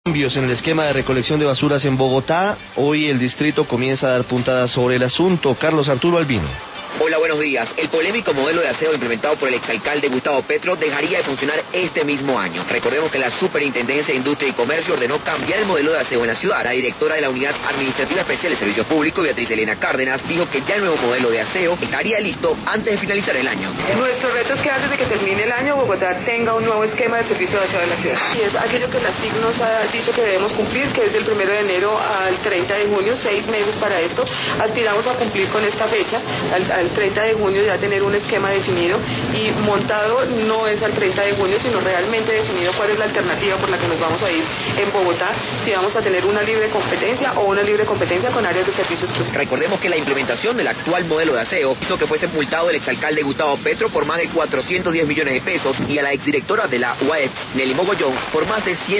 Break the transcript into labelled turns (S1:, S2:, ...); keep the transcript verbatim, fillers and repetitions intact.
S1: Cambios en el esquema de recolección de basuras en Bogotá. Hoy el distrito comienza a dar puntadas sobre el asunto. Carlos Arturo Albino.
S2: Hola, buenos días. El polémico modelo de aseo implementado por el exalcalde Gustavo Petro dejaría de funcionar este mismo año. Recordemos que la Superintendencia de Industria y Comercio ordenó cambiar el modelo de aseo en la ciudad. La directora de la Unidad Administrativa Especial de Servicios Públicos, Beatriz Elena Cárdenas, dijo que ya el nuevo modelo de aseo estaría listo antes de finalizar el año.
S3: Nuestro reto es que antes de que termine el año, Bogotá tenga un nuevo esquema de servicio de aseo en la ciudad. Y es aquello que la S I C nos ha dicho que debemos cumplir, que es del primero de enero al treinta de junio, seis meses para esto. Aspiramos a cumplir con esta fecha, al, al treinta de junio ya tener un esquema definido y montado no es al treinta de junio, sino realmente definido cuál es la alternativa por la que nos vamos a ir en Bogotá, si vamos a tener una libre competencia o una libre competencia con áreas de servicio exclusivo.
S2: Recordemos que la implementación del actual modelo de aseo hizo que fuese multado el exalcalde Gustavo Petro por más de cuatrocientos diez millones de pesos y a la exdirectora de la U A E P, Nelly Mogollón, por más de cien